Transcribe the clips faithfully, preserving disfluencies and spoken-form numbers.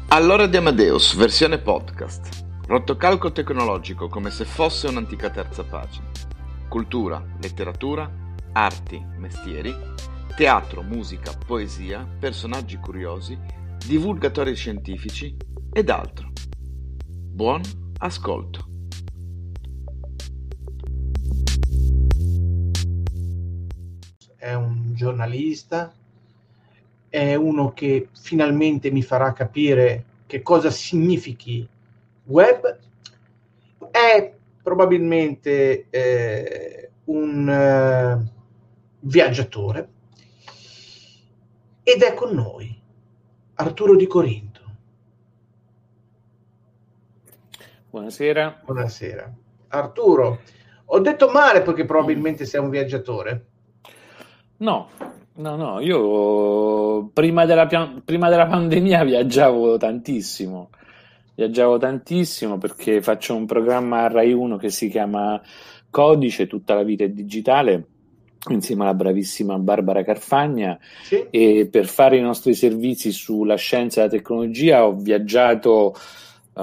All'ora di Amadeus, versione podcast. Rotocalco tecnologico come se fosse un'antica terza pagina. Cultura, letteratura, arti, mestieri, teatro, musica, poesia, personaggi curiosi, divulgatori scientifici ed altro. Buon ascolto. È un giornalista, è uno che finalmente mi farà capire che cosa significhi web, è probabilmente eh, un eh, viaggiatore ed è con noi Arturo Di Corinto. Buonasera. Buonasera. Arturo, ho detto male perché probabilmente sei un viaggiatore? No, no, no, io prima della, prima della pandemia viaggiavo tantissimo, viaggiavo tantissimo perché faccio un programma a Rai uno che si chiama Codice, tutta la vita è digitale, insieme alla bravissima Barbara Carfagna, Sì. E per fare i nostri servizi sulla scienza e la tecnologia ho viaggiato uh,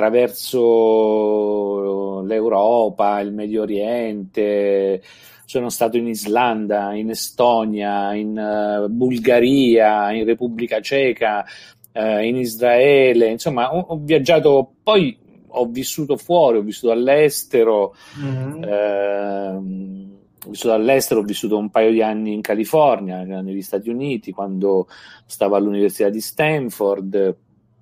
attraverso l'Europa, il Medio Oriente. Sono stato in Islanda, in Estonia, in uh, Bulgaria, in Repubblica Ceca, uh, in Israele, insomma ho, ho viaggiato, poi ho vissuto fuori, ho vissuto all'estero, Mm-hmm. eh, ho vissuto all'estero, ho vissuto un paio di anni in California, negli Stati Uniti, quando stavo all'Università di Stanford,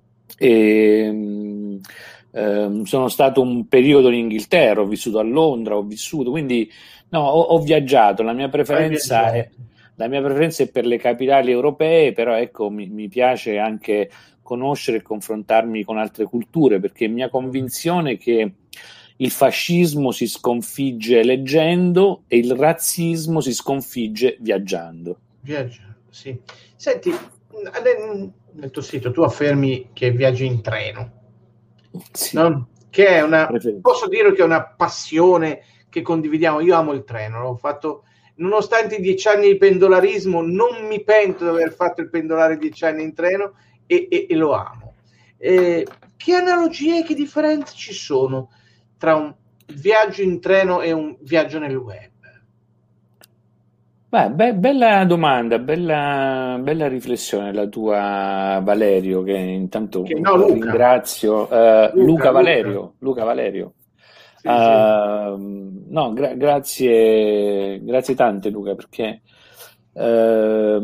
e eh, sono stato un periodo in Inghilterra, ho vissuto a Londra, ho vissuto, quindi no, ho, ho viaggiato, la mia preferenza è, la mia preferenza è per le capitali europee, però ecco, mi, mi piace anche conoscere e confrontarmi con altre culture, perché è mia convinzione che il fascismo si sconfigge leggendo e il razzismo si sconfigge viaggiando. Viaggiando, sì. Senti, nel tuo sito tu affermi che viaggi in treno, Sì. No? Che è una, Preferito. posso dire che è una passione che condividiamo. Io amo il treno, l'ho fatto nonostante i dieci anni di pendolarismo, non mi pento di aver fatto il pendolare dieci anni in treno e, e, e lo amo. Eh, che analogie e che differenze ci sono tra un viaggio in treno e un viaggio nel web? Beh, be- bella domanda, bella, bella riflessione la tua, Valerio, che intanto Che no, Luca. ringrazio. Uh, Luca, Luca, Valerio, Luca Valerio. Sì, Uh, no, gra- grazie, grazie tante, Luca, perché uh,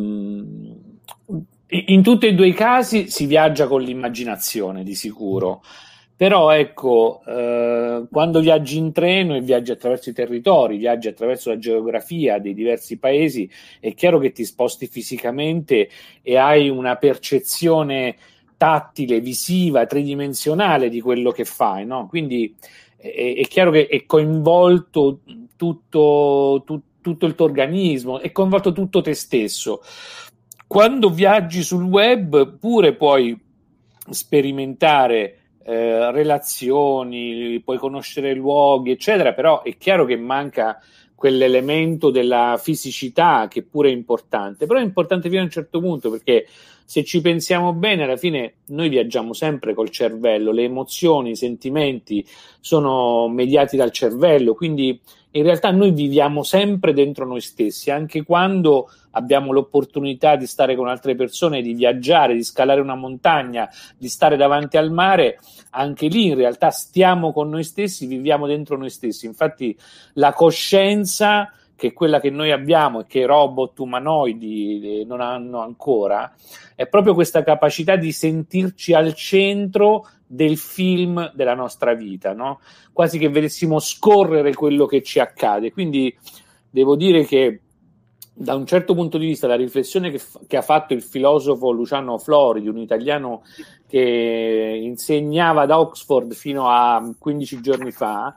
in tutti e due i casi si viaggia con l'immaginazione, di sicuro. Però ecco, eh, quando viaggi in treno e viaggi attraverso i territori, viaggi attraverso la geografia dei diversi paesi, è chiaro che ti sposti fisicamente e hai una percezione tattile, visiva, tridimensionale di quello che fai, no? Quindi è, è chiaro che è coinvolto tutto, tu, tutto il tuo organismo, è coinvolto tutto te stesso. Quando viaggi sul web pure puoi sperimentare Eh, relazioni, puoi conoscere luoghi, eccetera, però è chiaro che manca quell'elemento della fisicità che pure è importante, però è importante fino a un certo punto, perché se ci pensiamo bene, alla fine noi viaggiamo sempre col cervello, le emozioni, i sentimenti sono mediati dal cervello, quindi in realtà noi viviamo sempre dentro noi stessi, anche quando abbiamo l'opportunità di stare con altre persone, di viaggiare, di scalare una montagna, di stare davanti al mare, anche lì in realtà stiamo con noi stessi, viviamo dentro noi stessi. Infatti la coscienza, che è quella che noi abbiamo e che i robot umanoidi non hanno ancora, è proprio questa capacità di sentirci al centro del film della nostra vita, no? Quasi che vedessimo scorrere quello che ci accade. Quindi devo dire che da un certo punto di vista la riflessione che, f- che ha fatto il filosofo Luciano Floridi, un italiano che insegnava ad Oxford fino a quindici giorni fa,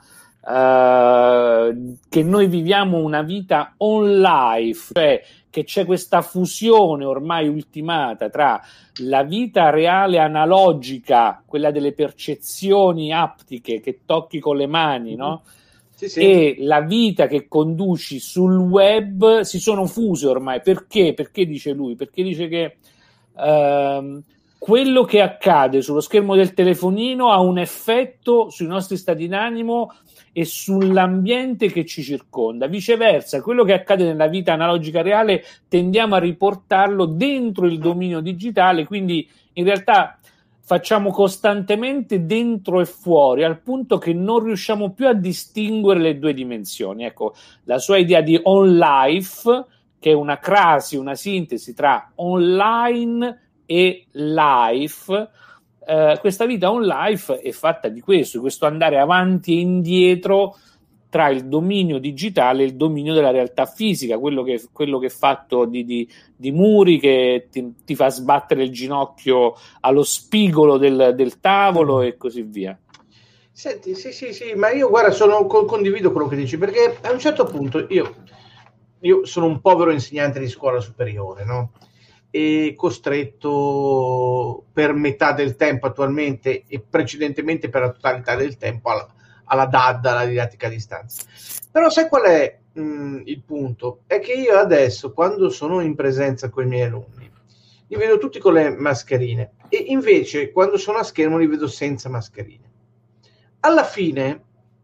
eh, che noi viviamo una vita on life, cioè che c'è questa fusione ormai ultimata tra la vita reale analogica, quella delle percezioni aptiche che tocchi con le mani, no? Sì, sì. E la vita che conduci sul web si sono fuse ormai. Perché? Perché dice lui? Perché dice che ehm, quello che accade sullo schermo del telefonino ha un effetto sui nostri stati d'animo e sull'ambiente che ci circonda. Viceversa, quello che accade nella vita analogica reale tendiamo a riportarlo dentro il dominio digitale, quindi in realtà facciamo costantemente dentro e fuori, al punto che non riusciamo più a distinguere le due dimensioni. Ecco, la sua idea di on life, che è una crasi, una sintesi tra online e life, eh, questa vita on life è fatta di questo, di questo andare avanti e indietro tra il dominio digitale e il dominio della realtà fisica, quello che, quello che è fatto di, di, di muri che ti, ti fa sbattere il ginocchio allo spigolo del, del tavolo e così via. Senti, sì, sì, sì, ma io guarda, sono, condivido quello che dici, perché a un certo punto io, io sono un povero insegnante di scuola superiore, no? E costretto per metà del tempo attualmente e precedentemente per la totalità del tempo alla, alla D A D, alla didattica a distanza. Però sai qual è mh, il punto? È che io adesso, quando sono in presenza con i miei alunni, li vedo tutti con le mascherine, e invece quando sono a schermo li vedo senza mascherine. Alla fine,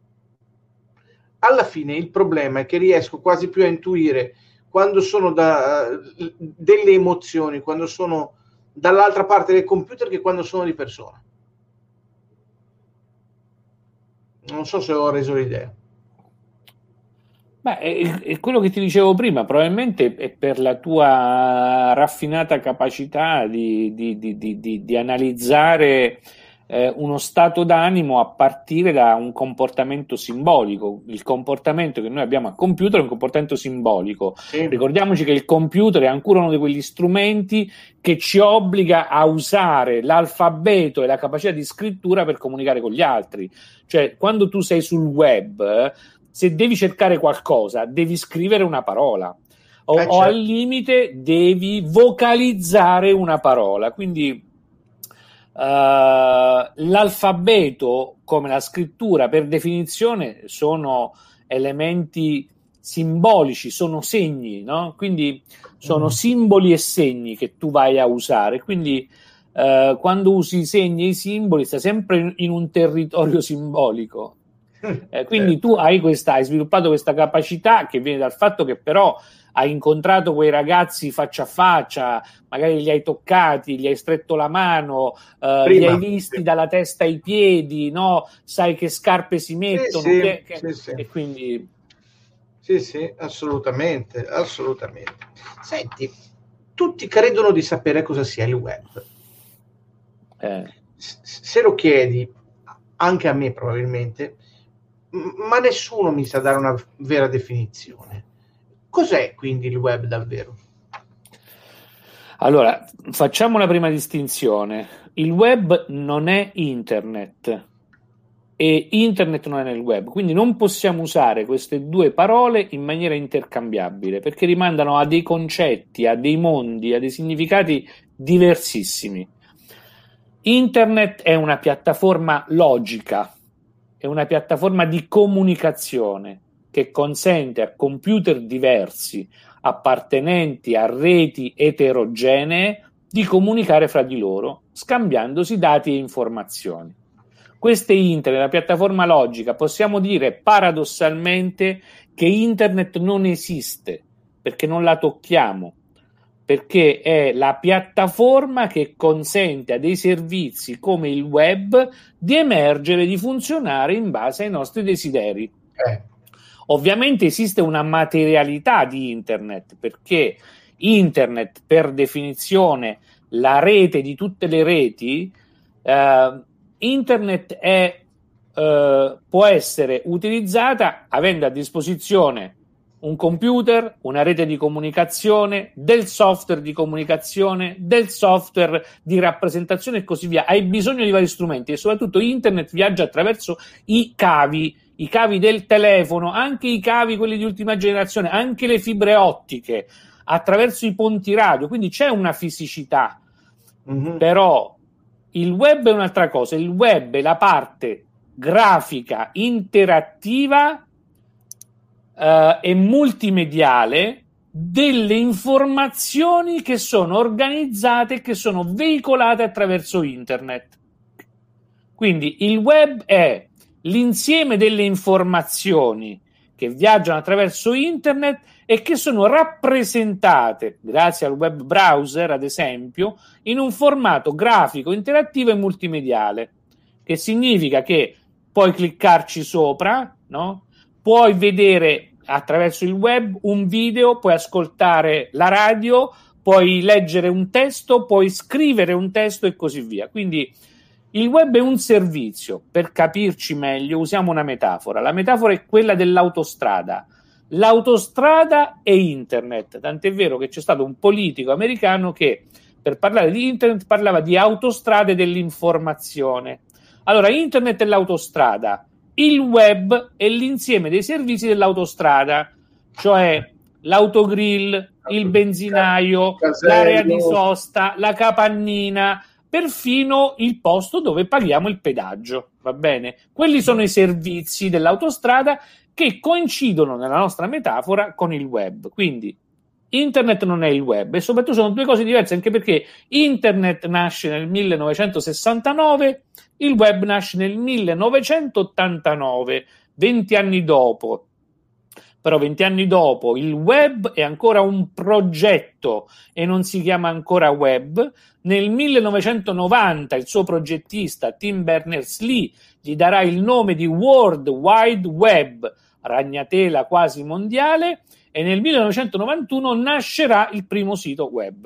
alla fine il problema è che riesco quasi più a intuire quando sono da, delle emozioni, quando sono dall'altra parte del computer, che quando sono di persona. Non so se ho reso l'idea. Beh, è, è quello che ti dicevo prima, probabilmente è per la tua raffinata capacità di, di, di, di, di, di analizzare eh, uno stato d'animo a partire da un comportamento simbolico. Il comportamento che noi abbiamo a computer è un comportamento simbolico. Sì. Ricordiamoci che il computer è ancora uno di quegli strumenti che ci obbliga a usare l'alfabeto e la capacità di scrittura per comunicare con gli altri. Cioè, quando tu sei sul web, se devi cercare qualcosa, devi scrivere una parola o, eh, certo. o al limite devi vocalizzare una parola. Quindi uh, l'alfabeto, come la scrittura, per definizione sono elementi simbolici, sono segni, no? Quindi sono mm. simboli e segni che tu vai a usare. Quindi uh, quando usi i segni e i simboli stai sempre in, in un territorio simbolico. Eh, quindi tu hai questa, hai sviluppato questa capacità che viene dal fatto che però hai incontrato quei ragazzi faccia a faccia, magari li hai toccati, gli hai stretto la mano, eh, li hai visti sì. dalla testa ai piedi, no? Sai che scarpe si mettono, sì, che, sì, che, sì. e quindi sì, sì, assolutamente, assolutamente. Senti, tutti credono di sapere cosa sia il web. Eh. Se lo chiedi, anche a me probabilmente, ma nessuno mi sa dare una vera definizione. Cos'è quindi il web davvero? Allora, facciamo una prima distinzione. Il web non è internet e internet non è nel web, quindi non possiamo usare queste due parole in maniera intercambiabile, perché rimandano a dei concetti, a dei mondi, a dei significati diversissimi. Internet è una piattaforma logica, è una piattaforma di comunicazione che consente a computer diversi, appartenenti a reti eterogenee, di comunicare fra di loro, scambiandosi dati e informazioni. Questa è internet, la piattaforma logica. Possiamo dire paradossalmente che internet non esiste, perché non la tocchiamo, perché è la piattaforma che consente a dei servizi come il web di emergere, di funzionare in base ai nostri desideri. Eh. Ovviamente esiste una materialità di internet, perché internet, per definizione, la rete di tutte le reti, eh, internet è, eh, può essere utilizzata avendo a disposizione un computer, una rete di comunicazione, del software di comunicazione, del software di rappresentazione e così via. Hai bisogno di vari strumenti e soprattutto internet viaggia attraverso i cavi, i cavi del telefono, anche i cavi quelli di ultima generazione, anche le fibre ottiche, attraverso i ponti radio, quindi c'è una fisicità. Mm-hmm. Però il web è un'altra cosa, il web è la parte grafica, interattiva Uh, e multimediale delle informazioni che sono organizzate e che sono veicolate attraverso internet. Quindi il web è l'insieme delle informazioni che viaggiano attraverso internet e che sono rappresentate, grazie al web browser ad esempio, in un formato grafico, interattivo e multimediale, che significa che puoi cliccarci sopra, no? Puoi vedere attraverso il web un video, puoi ascoltare la radio, puoi leggere un testo, puoi scrivere un testo e così via. Quindi il web è un servizio. Per capirci meglio usiamo una metafora. La metafora è quella dell'autostrada. L'autostrada è internet, tant'è vero che c'è stato un politico americano che per parlare di internet parlava di autostrade dell'informazione. Allora, internet è l'autostrada, il web è l'insieme dei servizi dell'autostrada, cioè l'autogrill, il benzinaio, l'area di sosta, la capannina, perfino il posto dove paghiamo il pedaggio, va bene? Quelli sono i servizi dell'autostrada che coincidono nella nostra metafora con il web. Quindi internet non è il web, e soprattutto sono due cose diverse, anche perché internet nasce nel millenovecentosessantanove, il web nasce nel millenovecentottantanove, venti anni dopo. Però venti anni dopo il web è ancora un progetto e non si chiama ancora web. Nel millenovecentonovanta il suo progettista Tim Berners-Lee gli darà il nome di World Wide Web, ragnatela quasi mondiale, e nel millenovecentonovantuno nascerà il primo sito web.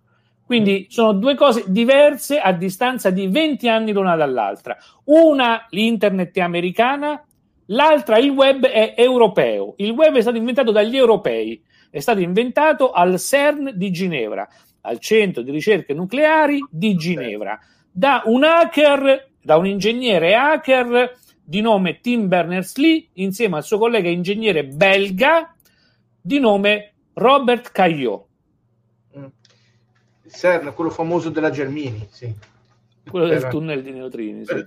Quindi sono due cose diverse a distanza di venti anni l'una dall'altra. Una, l'internet è americana, l'altra, il web è europeo. Il web è stato inventato dagli europei, è stato inventato al CERN di Ginevra, al centro di ricerche nucleari di Ginevra, da un hacker, da un ingegnere hacker di nome Tim Berners-Lee, insieme al suo collega ingegnere belga di nome Robert Caillot. Mm. Il CERN, quello famoso della Gelmini, sì. Quello del tunnel di neutrini, sì.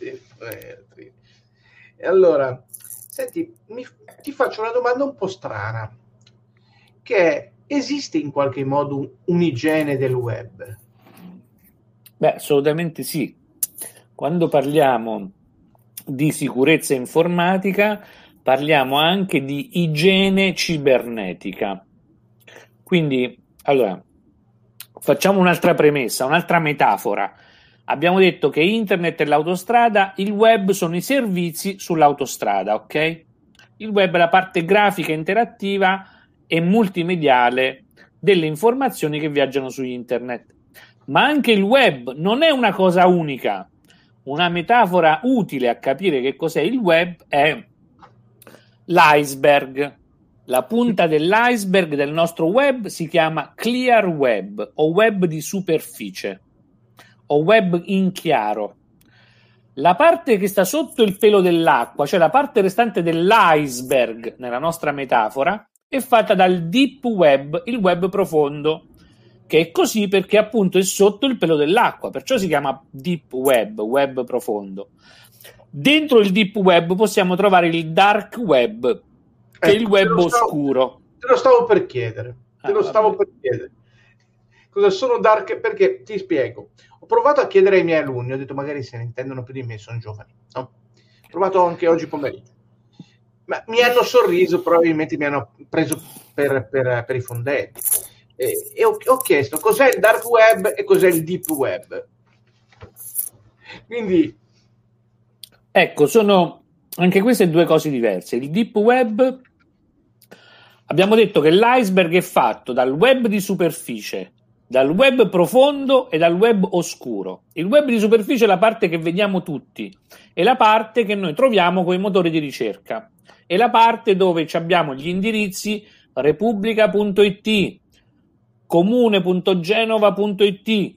E allora, senti, mi, ti faccio una domanda un po' strana, che è, esiste in qualche modo un'igiene del web? Beh, assolutamente sì. Quando parliamo di sicurezza informatica, parliamo anche di igiene cibernetica. Quindi, allora, facciamo un'altra premessa, un'altra metafora. Abbiamo detto che internet è l'autostrada, il web sono i servizi sull'autostrada, ok? Il web è la parte grafica, interattiva e multimediale delle informazioni che viaggiano su internet. Ma anche il web non è una cosa unica. Una metafora utile a capire che cos'è il web è l'iceberg. La punta dell'iceberg del nostro web si chiama clear web o web di superficie o web in chiaro. La parte che sta sotto il pelo dell'acqua, cioè la parte restante dell'iceberg nella nostra metafora, è fatta dal deep web, il web profondo, che è così perché appunto è sotto il pelo dell'acqua, perciò si chiama deep web, web profondo. Dentro il deep web possiamo trovare il dark web, che ecco, è il web te stavo, oscuro. Te lo stavo per chiedere, te ah, lo stavo vabbè. per chiedere. Cosa sono dark? Perché ti spiego. Ho provato a chiedere ai miei alunni, ho detto magari se ne intendono più di me, sono giovani, no? Ho provato anche oggi pomeriggio. Ma mi hanno sorriso, probabilmente mi hanno preso per, per, per i fondelli. E, e ho, ho chiesto cos'è il dark web e cos'è il deep web. Quindi ecco, sono anche queste due cose diverse. Il deep web, abbiamo detto che l'iceberg è fatto dal web di superficie, dal web profondo e dal web oscuro. Il web di superficie è la parte che vediamo tutti, è la parte che noi troviamo con i motori di ricerca, è la parte dove abbiamo gli indirizzi repubblica punto it, comune punto genova punto it,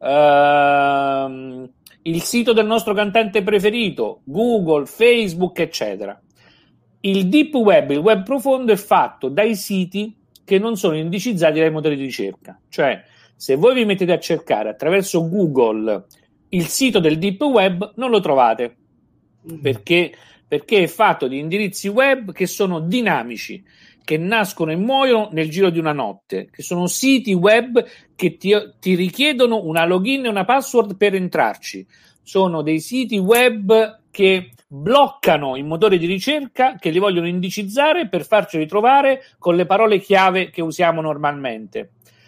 ehm, il sito del nostro cantante preferito, Google, Facebook, eccetera. Il deep web, il web profondo, è fatto dai siti che non sono indicizzati dai motori di ricerca. Cioè, se voi vi mettete a cercare attraverso Google il sito del deep web, non lo trovate. Mm. Perché? Perché è fatto di indirizzi web che sono dinamici. che nascono e muoiono nel giro di una notte, che sono siti web che ti, ti richiedono una login e una password per entrarci. Sono dei siti web che bloccano i motori di ricerca, che li vogliono indicizzare per farci ritrovare con le parole chiave che usiamo normalmente.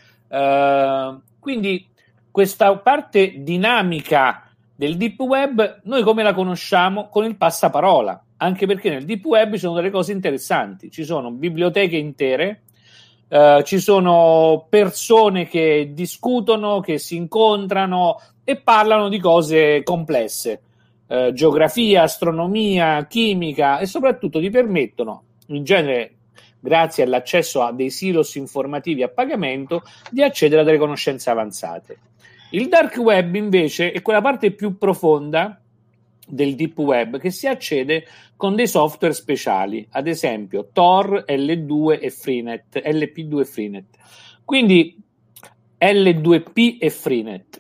Uh, quindi questa parte dinamica del deep web noi come la conosciamo? Con il passaparola, anche perché nel deep web ci sono delle cose interessanti, ci sono biblioteche intere, uh, ci sono persone che discutono, che si incontrano e parlano di cose complesse, uh, geografia, astronomia, chimica, e soprattutto ti permettono, in genere grazie all'accesso a dei silos informativi a pagamento, di accedere a delle conoscenze avanzate. Il dark web invece è quella parte più profonda del deep web che si accede con dei software speciali, ad esempio Tor, L due e Freenet, L P due e Freenet. Quindi L due P e Freenet.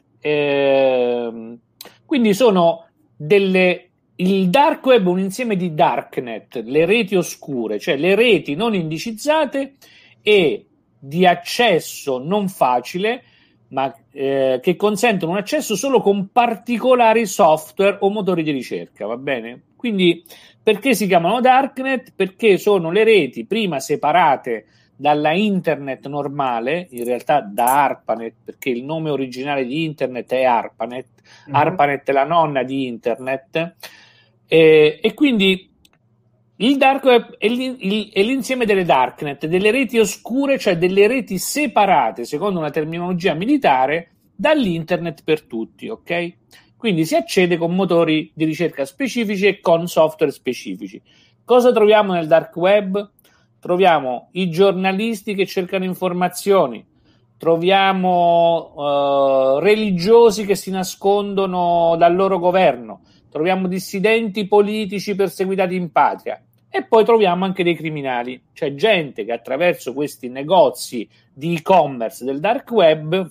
Eh, quindi sono delle... Il dark web è un insieme di darknet, le reti oscure, cioè le reti non indicizzate e di accesso non facile, ma eh, che consentono un accesso solo con particolari software o motori di ricerca, va bene? Quindi perché si chiamano darknet? Perché sono le reti prima separate dalla internet normale, in realtà da ARPANET, perché il nome originale di internet è ARPANET, mm-hmm. ARPANET è la nonna di internet, e, e quindi il dark web è, il, è l'insieme delle darknet, delle reti oscure, cioè delle reti separate, secondo una terminologia militare, dall'internet per tutti, ok? Quindi si accede con motori di ricerca specifici e con software specifici. Cosa troviamo nel dark web? Troviamo i giornalisti che cercano informazioni, troviamo uh, religiosi che si nascondono dal loro governo, troviamo dissidenti politici perseguitati in patria e poi troviamo anche dei criminali, cioè gente che attraverso questi negozi di e-commerce del dark web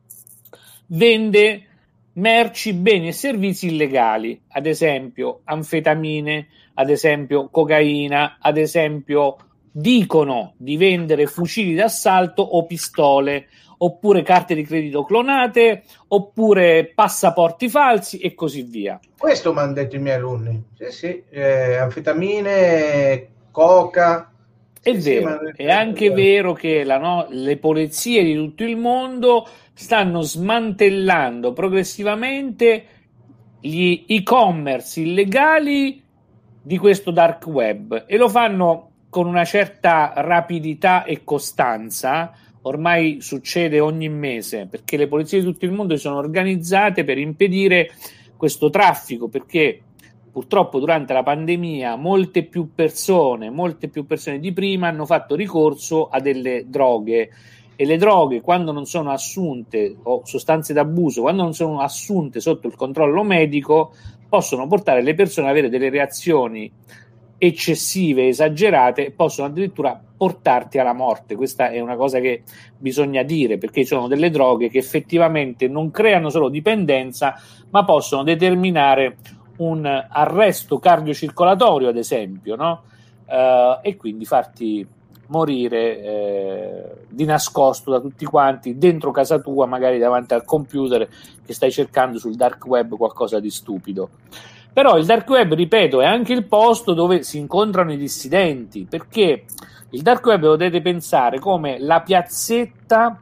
vende merci, beni e servizi illegali, ad esempio anfetamine, ad esempio cocaina, ad esempio dicono di vendere fucili d'assalto o pistole, oppure carte di credito clonate, oppure passaporti falsi e così via. Questo mi hanno detto i miei alunni. Sì, sì, eh, anfetamine, coca. È sì, vero, sì, è anche vero, vero che la, no, le polizie di tutto il mondo stanno smantellando progressivamente gli e-commerce illegali di questo dark web e lo fanno con una certa rapidità e costanza. Ormai succede ogni mese perché le polizie di tutto il mondo si sono organizzate per impedire questo traffico, perché purtroppo durante la pandemia molte più persone, molte più persone di prima hanno fatto ricorso a delle droghe e le droghe, quando non sono assunte, o sostanze d'abuso, quando non sono assunte sotto il controllo medico, possono portare le persone ad avere delle reazioni eccessive, esagerate, e possono addirittura portarti alla morte. Questa è una cosa che bisogna dire, perché ci sono delle droghe che effettivamente non creano solo dipendenza, ma possono determinare un arresto cardiocircolatorio, ad esempio, no? Uh, e quindi farti morire eh, di nascosto da tutti quanti dentro casa tua, magari davanti al computer che stai cercando sul dark web qualcosa di stupido. Però il dark web, ripeto, è anche il posto dove si incontrano i dissidenti, perché il dark web potete pensare come la piazzetta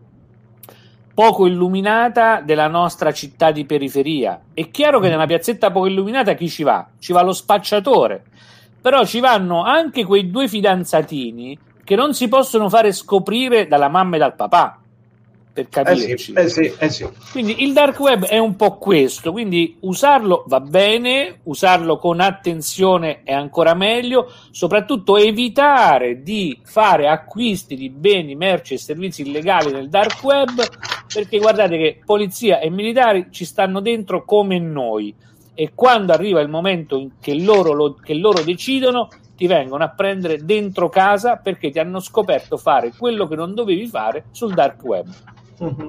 poco illuminata della nostra città di periferia. È chiaro che nella piazzetta poco illuminata chi ci va? Ci va lo spacciatore, però ci vanno anche quei due fidanzatini che non si possono fare scoprire dalla mamma e dal papà, per capirci. Eh sì, eh sì, eh sì. Quindi il dark web è un po' questo, quindi usarlo va bene, usarlo con attenzione è ancora meglio, soprattutto evitare di fare acquisti di beni, merci e servizi illegali nel dark web, perché guardate che polizia e militari ci stanno dentro come noi, e quando arriva il momento in che loro, lo, che loro decidono, ti vengono a prendere dentro casa perché ti hanno scoperto fare quello che non dovevi fare sul dark web. Mm-hmm.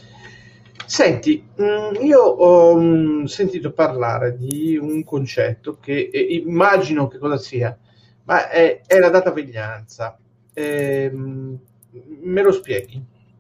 Senti, io ho sentito parlare di un concetto che eh, immagino che cosa sia, ma è, è la dataveglianza. Eh, me lo spieghi?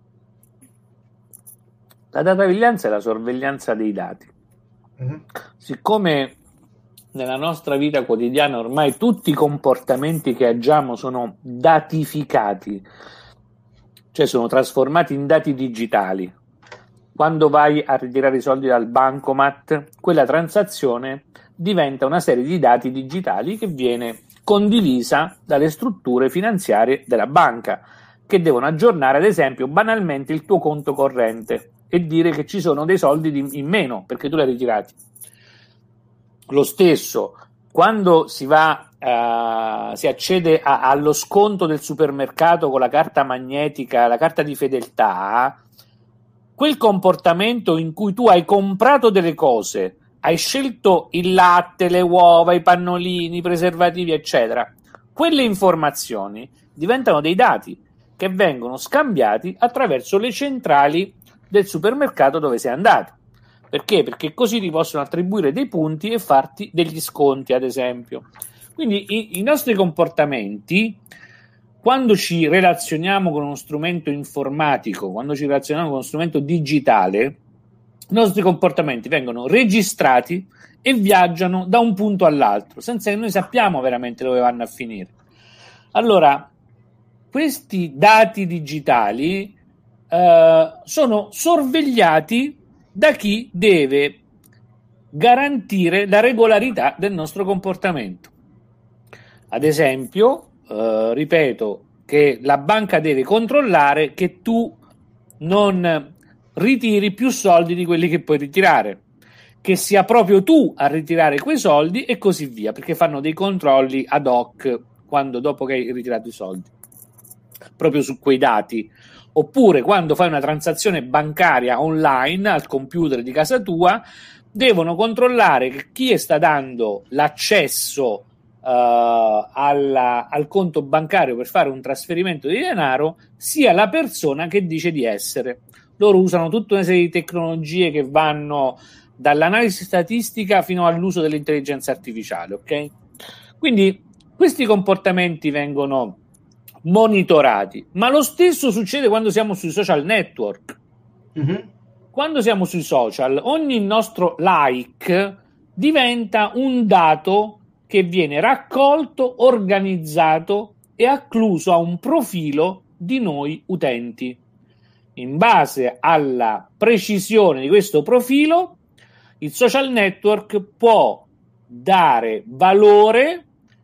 La dataviglianza è la sorveglianza dei dati. Uh-huh. Siccome nella nostra vita quotidiana ormai tutti i comportamenti che agiamo sono datificati, cioè sono trasformati in dati digitali. Quando vai a ritirare i soldi dal bancomat, quella transazione diventa una serie di dati digitali che viene condivisa dalle strutture finanziarie della banca, che devono aggiornare, ad esempio, banalmente il tuo conto corrente e dire che ci sono dei soldi di, in meno perché tu li hai ritirati. Lo stesso, quando si va, uh, si accede a, allo sconto del supermercato con la carta magnetica, la carta di fedeltà, quel comportamento in cui tu hai comprato delle cose, hai scelto il latte, le uova, i pannolini, i preservativi, eccetera, quelle informazioni diventano dei dati che vengono scambiati attraverso le centrali del supermercato dove sei andato. Perché? Perché così ti possono attribuire dei punti e farti degli sconti, ad esempio. Quindi i, i nostri comportamenti, quando ci relazioniamo con uno strumento informatico, quando ci relazioniamo con uno strumento digitale, i nostri comportamenti vengono registrati e viaggiano da un punto all'altro, senza che noi sappiamo veramente dove vanno a finire. Allora, questi dati digitali eh, sono sorvegliati da chi deve garantire la regolarità del nostro comportamento. Ad esempio, eh, ripeto, che la banca deve controllare che tu non ritiri più soldi di quelli che puoi ritirare, che sia proprio tu a ritirare quei soldi e così via, perché fanno dei controlli ad hoc quando dopo che hai ritirato i soldi, proprio su quei dati. Oppure quando fai una transazione bancaria online al computer di casa tua, devono controllare che chi sta dando l'accesso uh, alla, al conto bancario per fare un trasferimento di denaro sia la persona che dice di essere. Loro usano tutta una serie di tecnologie che vanno dall'analisi statistica fino all'uso dell'intelligenza artificiale, ok? Quindi questi comportamenti vengono monitorati, ma lo stesso succede quando siamo sui social network. Mm-hmm. Quando siamo sui social, ogni nostro like diventa un dato che viene raccolto, organizzato e accluso a un profilo di noi utenti. In base alla precisione di questo profilo, il social network può dare valore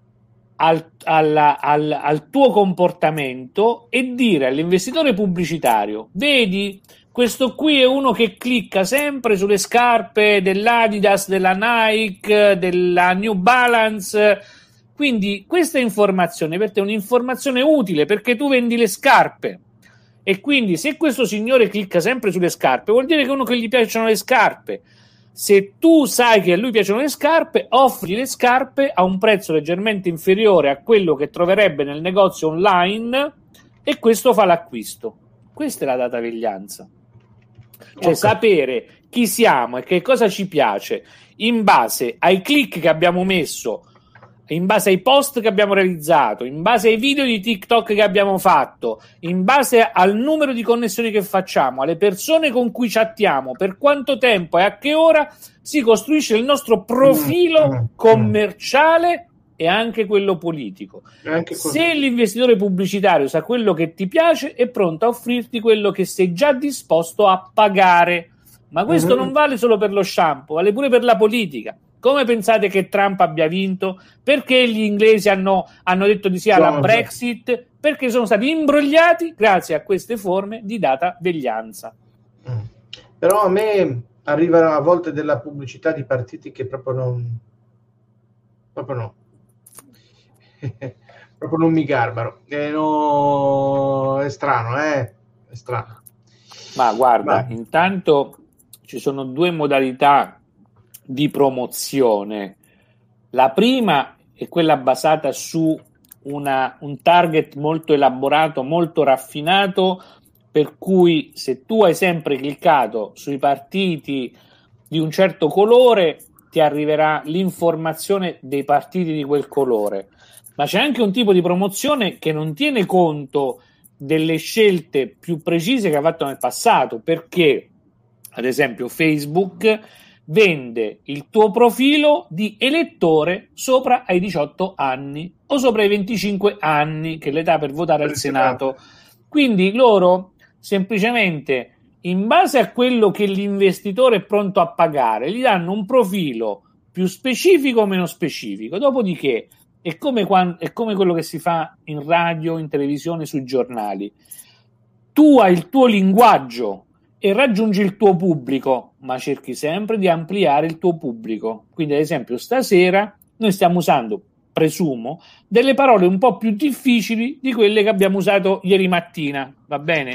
Al, al, al, al tuo comportamento e dire all'investitore pubblicitario: vedi, questo qui è uno che clicca sempre sulle scarpe dell'Adidas, della Nike, della New Balance, quindi questa informazione per te è un'informazione utile perché tu vendi le scarpe, e quindi se questo signore clicca sempre sulle scarpe vuol dire che è uno che gli piacciono le scarpe. Se tu sai che a lui piacciono le scarpe, offri le scarpe a un prezzo leggermente inferiore a quello che troverebbe nel negozio online e questo fa l'acquisto. Questa è la dataviglianza. Cioè okay. Sapere chi siamo e che cosa ci piace in base ai click che abbiamo messo, in base ai post che abbiamo realizzato, in base ai video di TikTok che abbiamo fatto, in base al numero di connessioni che facciamo, alle persone con cui chattiamo, per quanto tempo e a che ora, si costruisce il nostro profilo commerciale e anche quello politico. Anche Se l'investitore pubblicitario sa quello che ti piace, è pronto a offrirti quello che sei già disposto a pagare. Ma questo mm-hmm. non vale solo per lo shampoo, vale pure per la politica. Come pensate che Trump abbia vinto? Perché gli inglesi hanno, hanno detto di sì alla Brexit? Perché sono stati imbrogliati grazie a queste forme di dataveglianza. Mm. Però a me arriva a volte della pubblicità di partiti che proprio non proprio no proprio non mi garbano. Eh, no, è strano, eh? È strano. Ma guarda, Ma... intanto ci sono due modalità di promozione. La prima è quella basata su una, un target molto elaborato, molto raffinato, per cui se tu hai sempre cliccato sui partiti di un certo colore ti arriverà l'informazione dei partiti di quel colore. ma c'è anche un tipo di promozione che non tiene conto delle scelte più precise che ha fatto nel passato, perché ad esempio Facebook vende il tuo profilo di elettore sopra ai diciotto anni o sopra ai venticinque anni, che è l'età per votare al Senato. Quindi loro semplicemente, in base a quello che l'investitore è pronto a pagare, gli danno un profilo più specifico o meno specifico. Dopodiché è come, quando, è come quello che si fa in radio, in televisione, sui giornali. Tu hai il tuo linguaggio e raggiungi il tuo pubblico, ma cerchi sempre di ampliare il tuo pubblico. Quindi, ad esempio, stasera noi stiamo usando, presumo, delle parole un po' più difficili di quelle che abbiamo usato ieri mattina, va bene?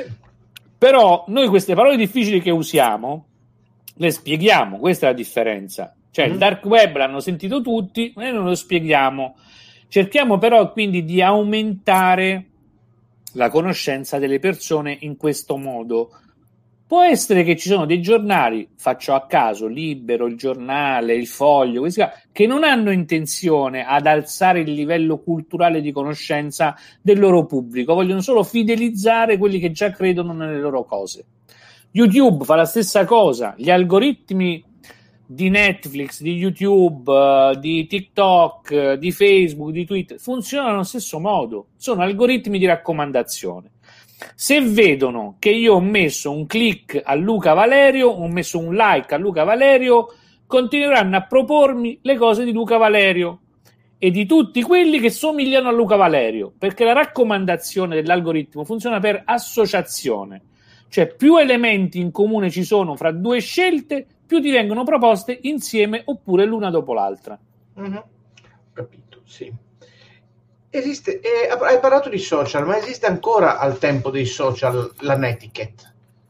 Però noi queste parole difficili che usiamo le spieghiamo, questa è la differenza. Cioè, mm. il dark web l'hanno sentito tutti, noi non lo spieghiamo. Cerchiamo però quindi di aumentare la conoscenza delle persone in questo modo. Può essere che ci sono dei giornali, faccio a caso, Libero, Il Giornale, Il Foglio, questi qua, che non hanno intenzione ad alzare il livello culturale di conoscenza del loro pubblico, vogliono solo fidelizzare quelli che già credono nelle loro cose. YouTube fa la stessa cosa, gli algoritmi di Netflix, di YouTube, uh, di TikTok, uh, di Facebook, di Twitter, funzionano allo stesso modo, sono algoritmi di raccomandazione. Se vedono che io ho messo un click a Luca Valerio, ho messo un like a Luca Valerio, continueranno a propormi le cose di Luca Valerio e di tutti quelli che somigliano a Luca Valerio, perché la raccomandazione dell'algoritmo funziona per associazione, cioè più elementi in comune ci sono fra due scelte, più ti vengono proposte insieme oppure l'una dopo l'altra. Mm-hmm. Capito, sì. Esiste, eh, hai parlato di social, ma esiste ancora al tempo dei social la netiquette?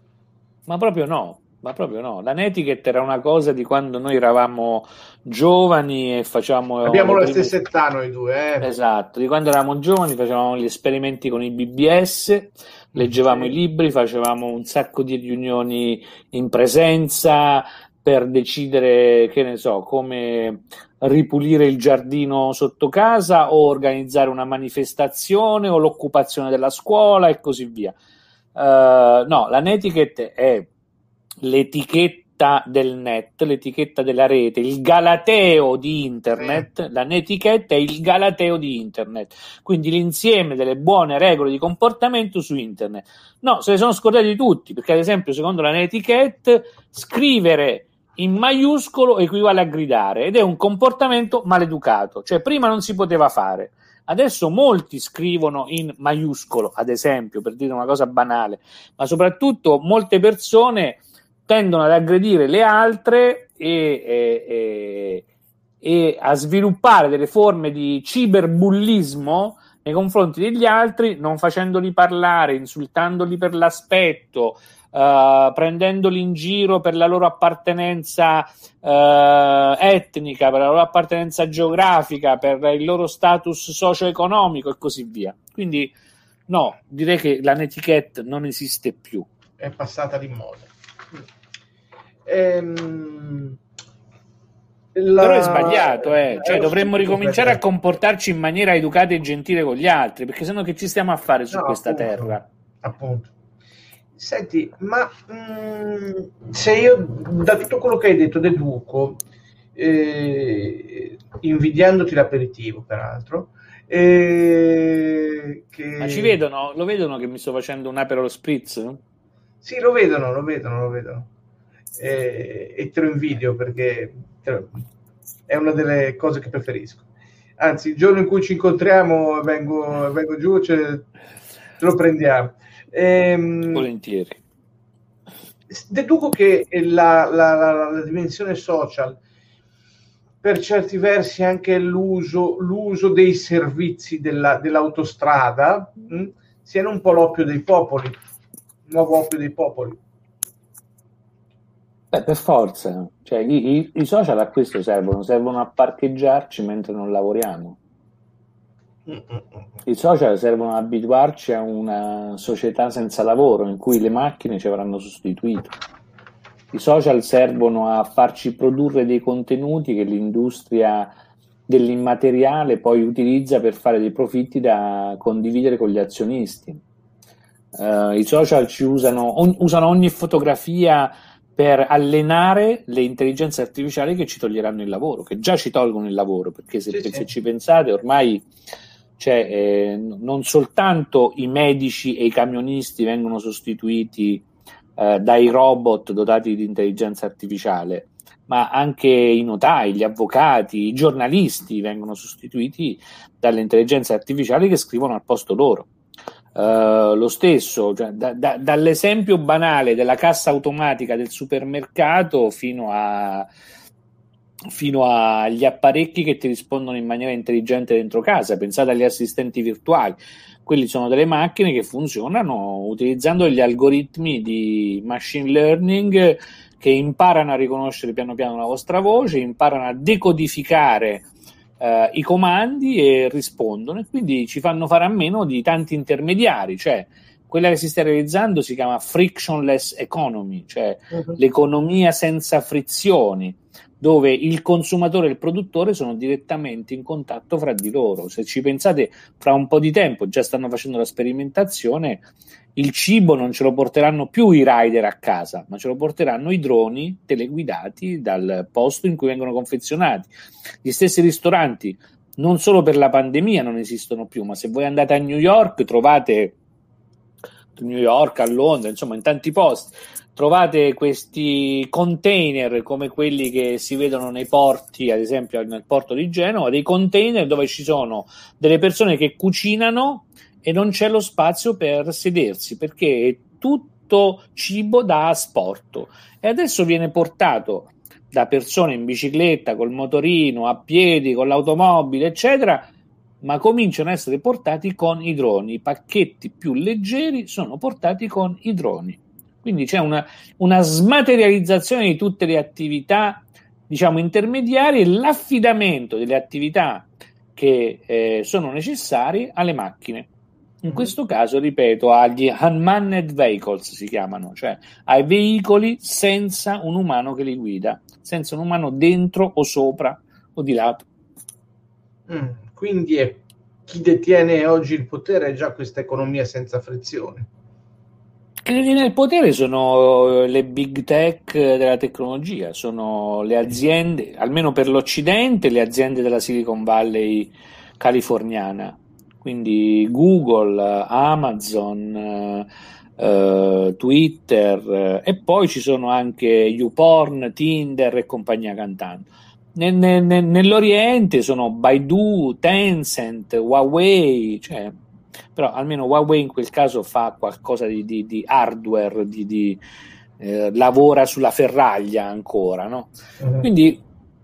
Ma proprio no, ma proprio no. La netiquette era una cosa di quando noi eravamo giovani e facevamo... Abbiamo la prime... stessa età noi due, eh? Esatto, di quando eravamo giovani facevamo gli esperimenti con i B B S, leggevamo sì. i libri, facevamo un sacco di riunioni in presenza per decidere, che ne so, come ripulire il giardino sotto casa o organizzare una manifestazione o l'occupazione della scuola e così via. Uh, no, la netiquette è l'etichetta del net, l'etichetta della rete, il galateo di internet. Eh. La netiquette è il galateo di internet, quindi l'insieme delle buone regole di comportamento su internet. No, se ne sono scordati tutti, perché ad esempio secondo la netiquette scrivere in maiuscolo equivale a gridare ed è un comportamento maleducato, cioè prima non si poteva fare, adesso molti scrivono in maiuscolo, ad esempio, per dire una cosa banale, ma soprattutto molte persone tendono ad aggredire le altre e, e, e, e a sviluppare delle forme di ciberbullismo nei confronti degli altri, non facendoli parlare, insultandoli per l'aspetto, Uh, prendendoli in giro per la loro appartenenza uh, etnica, per la loro appartenenza geografica, per il loro status socio-economico e così via. Quindi no, direi che la netiquette non esiste più. È passata di moda. Ehm, la... Però è sbagliato, eh. Cioè, dovremmo ricominciare a comportarci in maniera educata e gentile con gli altri, perché sennò che ci stiamo a fare su no, questa appunto, terra? Appunto. Senti, ma mh, se io, da tutto quello che hai detto del buco, eh, invidiandoti l'aperitivo peraltro, eh, che... ma ci vedono, lo vedono che mi sto facendo un Aperol Spritz? No? Sì, lo vedono, lo vedono, lo vedono. Eh, e te lo invidio perché te lo, è una delle cose che preferisco. Anzi, il giorno in cui ci incontriamo vengo, vengo giù, cioè, te lo prendiamo. Ehm, volentieri. Deduco che la, la, la, la dimensione social, per certi versi anche l'uso, l'uso dei servizi della, dell'autostrada mh, siano un po' l'oppio dei popoli, il nuovo oppio dei popoli. Beh, per forza, cioè, i, i, i social a questo servono, servono a parcheggiarci mentre non lavoriamo. I social servono ad abituarci a una società senza lavoro in cui le macchine ci avranno sostituito. I social servono a farci produrre dei contenuti che l'industria dell'immateriale poi utilizza per fare dei profitti da condividere con gli azionisti. Uh, I social ci usano, on, usano ogni fotografia per allenare le intelligenze artificiali che ci toglieranno il lavoro, che già ci tolgono il lavoro, perché se, sì, se sì. ci pensate ormai cioè, eh, non soltanto i medici e i camionisti vengono sostituiti eh, dai robot dotati di intelligenza artificiale, ma anche i notai, gli avvocati, i giornalisti vengono sostituiti dalle intelligenze artificiali che scrivono al posto loro. Uh, lo stesso, cioè, da, da, dall'esempio banale della cassa automatica del supermercato fino a fino agli apparecchi che ti rispondono in maniera intelligente dentro casa. Pensate agli assistenti virtuali, quelli sono delle macchine che funzionano utilizzando gli algoritmi di machine learning che imparano a riconoscere piano piano la vostra voce, imparano a decodificare Uh, i comandi e rispondono, e quindi ci fanno fare a meno di tanti intermediari. Cioè, quella che si sta realizzando si chiama frictionless economy, cioè uh-huh. l'economia senza frizioni, dove il consumatore e il produttore sono direttamente in contatto fra di loro. Se ci pensate, fra un po' di tempo già stanno facendo la sperimentazione, il cibo non ce lo porteranno più i rider a casa, ma ce lo porteranno i droni teleguidati dal posto in cui vengono confezionati. Gli stessi ristoranti, non solo per la pandemia, non esistono più, ma se voi andate a New York, trovate a New York, a Londra, insomma in tanti posti, trovate questi container come quelli che si vedono nei porti, ad esempio nel porto di Genova, dei container dove ci sono delle persone che cucinano e non c'è lo spazio per sedersi, perché è tutto cibo da asporto, e adesso viene portato da persone in bicicletta, col motorino, a piedi, con l'automobile, eccetera, ma cominciano a essere portati con i droni. I pacchetti più leggeri sono portati con i droni. Quindi c'è una, una smaterializzazione di tutte le attività, diciamo, intermediarie, e l'affidamento delle attività che eh, sono necessarie alle macchine. In questo caso, ripeto, agli unmanned vehicles si chiamano, cioè ai veicoli senza un umano che li guida, senza un umano dentro o sopra o di lato. Mm, quindi è, chi detiene oggi il potere è già questa economia senza frizione. Chi detiene il potere sono le big tech della tecnologia, sono le aziende, almeno per l'Occidente, le aziende della Silicon Valley californiana. Quindi Google, Amazon, eh, Twitter, eh, e poi ci sono anche YouPorn, Tinder e compagnia cantando. Nel, nel, nell'Oriente sono Baidu, Tencent, Huawei, cioè, però almeno Huawei in quel caso fa qualcosa di, di, di hardware, di, di, eh, lavora sulla ferraglia ancora, no? Uh-huh. Quindi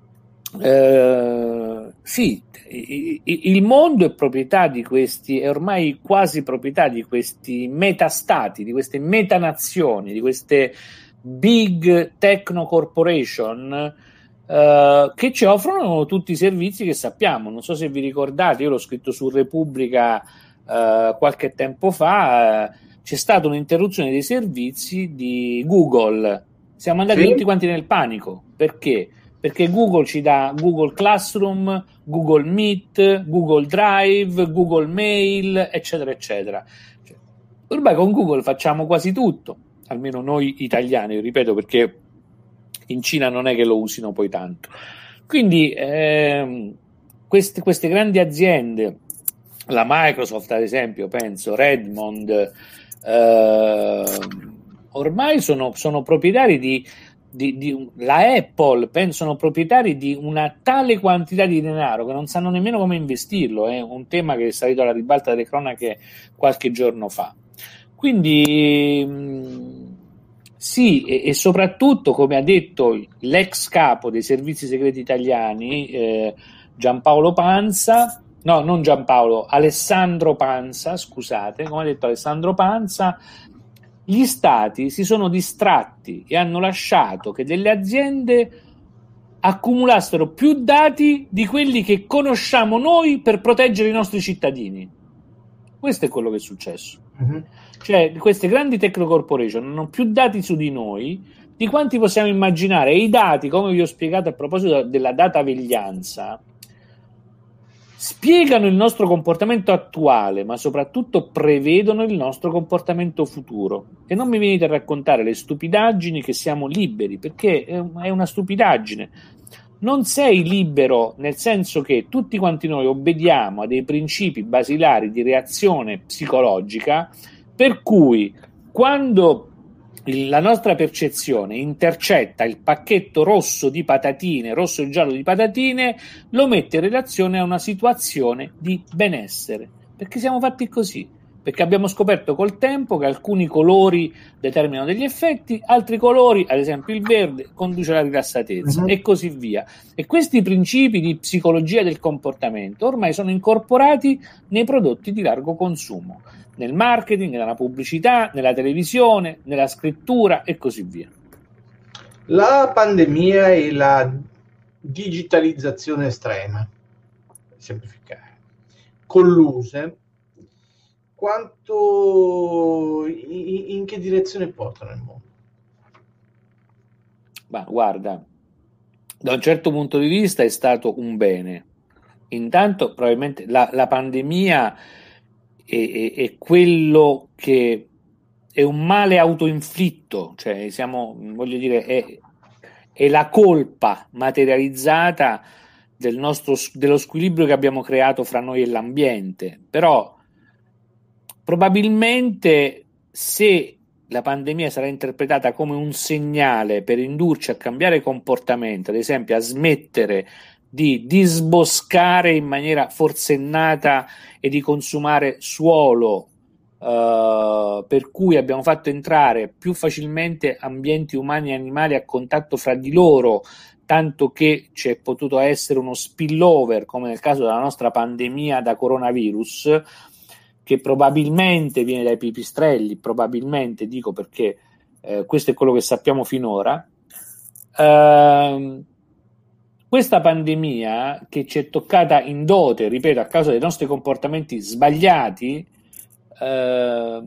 eh, sì, il mondo è proprietà di questi, è ormai quasi proprietà di questi metastati, di queste metanazioni, di queste big techno corporation uh, che ci offrono tutti i servizi che sappiamo. Non so se vi ricordate, io l'ho scritto su Repubblica uh, qualche tempo fa, uh, c'è stata un'interruzione dei servizi di Google, siamo andati sì. tutti quanti nel panico. Perché? Perché Google ci dà Google Classroom, Google Meet, Google Drive, Google Mail, eccetera, eccetera. Cioè, ormai con Google facciamo quasi tutto, almeno noi italiani, ripeto, perché in Cina non è che lo usino poi tanto. Quindi ehm, queste, queste grandi aziende, la Microsoft ad esempio, penso, Redmond, eh, ormai sono, sono proprietari di Di, di, la Apple, pensano proprietari di una tale quantità di denaro che non sanno nemmeno come investirlo. È un tema che è salito alla ribalta delle cronache qualche giorno fa. Quindi mh, sì, e, e soprattutto, come ha detto l'ex capo dei servizi segreti italiani, eh, Giampaolo Pansa, no, non Giampaolo, Alessandro Pansa, scusate, come ha detto Alessandro Pansa, gli stati si sono distratti e hanno lasciato che delle aziende accumulassero più dati di quelli che conosciamo noi per proteggere i nostri cittadini. Questo è quello che è successo. Uh-huh. Cioè, queste grandi techno corporation hanno più dati su di noi di quanti possiamo immaginare, e i dati, come vi ho spiegato a proposito della dataveglianza, spiegano il nostro comportamento attuale, ma soprattutto prevedono il nostro comportamento futuro. E non mi venite a raccontare le stupidaggini che siamo liberi, perché è una stupidaggine. Non sei libero nel senso che tutti quanti noi obbediamo a dei principi basilari di reazione psicologica, per cui quando la nostra percezione intercetta il pacchetto rosso di patatine, rosso e giallo di patatine, lo mette in relazione a una situazione di benessere, perché siamo fatti così, perché abbiamo scoperto col tempo che alcuni colori determinano degli effetti, altri colori, ad esempio il verde, conduce alla rilassatezza, uh-huh. e così via. E questi principi di psicologia del comportamento ormai sono incorporati nei prodotti di largo consumo, nel marketing, nella pubblicità, nella televisione, nella scrittura e così via. La pandemia e la digitalizzazione estrema, semplificare, colluse, quanto in, in che direzione portano il mondo? Ma guarda, da un certo punto di vista è stato un bene. Intanto probabilmente la, la pandemia è, è quello che è un male autoinflitto, cioè siamo, voglio dire, è, è la colpa materializzata del nostro, dello squilibrio che abbiamo creato fra noi e l'ambiente. Però probabilmente se la pandemia sarà interpretata come un segnale per indurci a cambiare comportamento, ad esempio a smettere di disboscare in maniera forsennata e di consumare suolo, uh, per cui abbiamo fatto entrare più facilmente ambienti umani e animali a contatto fra di loro, tanto che c'è potuto essere uno spillover, come nel caso della nostra pandemia da coronavirus, che probabilmente viene dai pipistrelli, probabilmente dico perché eh, questo è quello che sappiamo finora. Uh, Questa pandemia che ci è toccata in dote, ripeto, a causa dei nostri comportamenti sbagliati, eh,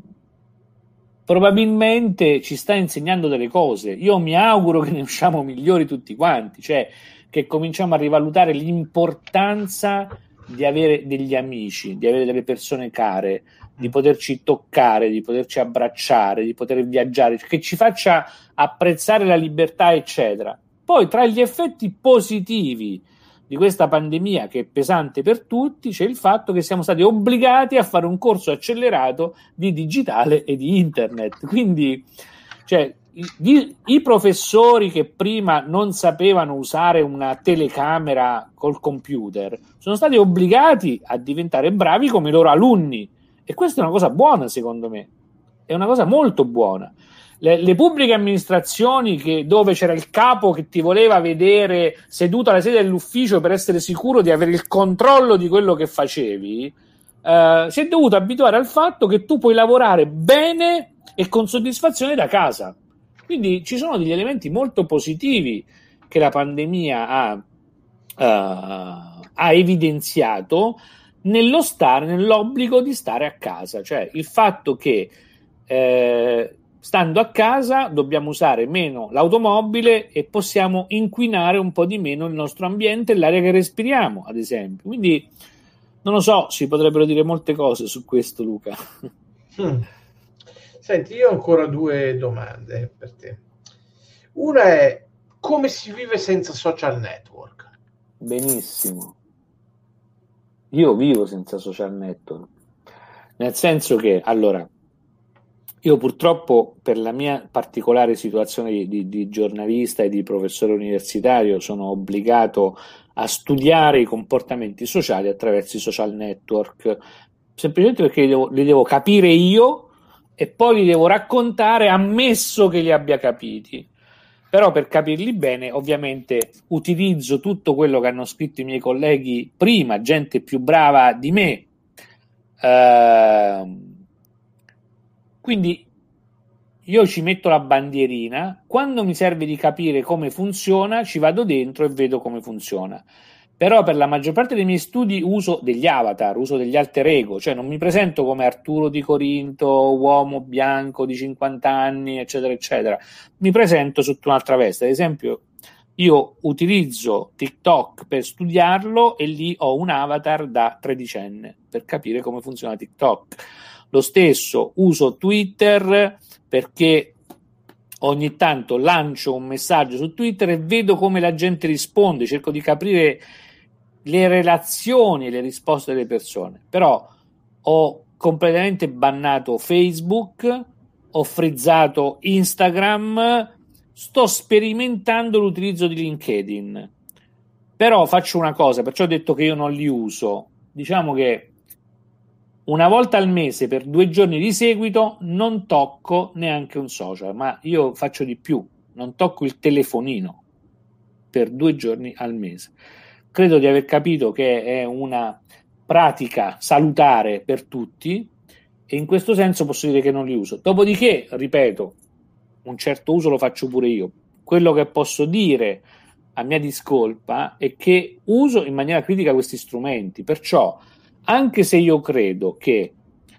probabilmente ci sta insegnando delle cose. Io mi auguro che ne usciamo migliori tutti quanti, cioè che cominciamo a rivalutare l'importanza di avere degli amici, di avere delle persone care, di poterci toccare, di poterci abbracciare, di poter viaggiare, che ci faccia apprezzare la libertà, eccetera. Poi tra gli effetti positivi di questa pandemia, che è pesante per tutti, c'è il fatto che siamo stati obbligati a fare un corso accelerato di digitale e di internet. Quindi, cioè, i, i professori che prima non sapevano usare una telecamera col computer sono stati obbligati a diventare bravi come i loro alunni. E questa è una cosa buona, secondo me. È una cosa molto buona. Le, le pubbliche amministrazioni, che dove c'era il capo che ti voleva vedere seduto alla sede dell'ufficio per essere sicuro di avere il controllo di quello che facevi, eh, si è dovuto abituare al fatto che tu puoi lavorare bene e con soddisfazione da casa. Quindi ci sono degli elementi molto positivi che la pandemia ha, uh, ha evidenziato nello stare, nell'obbligo di stare a casa, cioè il fatto che eh, stando a casa dobbiamo usare meno l'automobile e possiamo inquinare un po' di meno il nostro ambiente e l'aria che respiriamo, ad esempio. Quindi non lo so, si potrebbero dire molte cose su questo, Luca. Hmm. Senti, io ho ancora due domande per te. Una è: come si vive senza social network? Benissimo. Io vivo senza social network, nel senso che, allora, io purtroppo per la mia particolare situazione di, di, di giornalista e di professore universitario sono obbligato a studiare i comportamenti sociali attraverso i social network, semplicemente perché li devo, li devo capire io e poi li devo raccontare, ammesso che li abbia capiti. Però per capirli bene, ovviamente, utilizzo tutto quello che hanno scritto i miei colleghi prima, gente più brava di me. Uh, quindi io ci metto la bandierina, quando mi serve di capire come funziona, ci vado dentro e vedo come funziona. Però per la maggior parte dei miei studi uso degli avatar, uso degli alter ego, cioè non mi presento come Arturo di Corinto, uomo bianco di cinquanta anni, eccetera, eccetera. Mi presento sotto un'altra veste. Ad esempio, Io utilizzo TikTok per studiarlo e lì ho un avatar da tredicenne per capire come funziona TikTok. Lo stesso uso Twitter perché ogni tanto lancio un messaggio su Twitter e vedo come la gente risponde, cerco di capire le relazioni e le risposte delle persone. Però ho completamente bannato Facebook, ho frizzato Instagram, sto sperimentando l'utilizzo di LinkedIn. Però faccio una cosa, perciò ho detto che io non li uso. Diciamo che una volta al mese per due giorni di seguito non tocco neanche un social, ma io faccio di più, non tocco il telefonino per due giorni al mese. Credo di aver capito che è una pratica salutare per tutti e in questo senso posso dire che non li uso. Dopodiché, ripeto, un certo uso lo faccio pure io. Quello che posso dire a mia discolpa è che uso in maniera critica questi strumenti, perciò anche se io credo che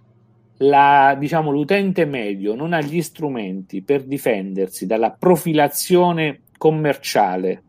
la, diciamo, l'utente medio non ha gli strumenti per difendersi dalla profilazione commerciale,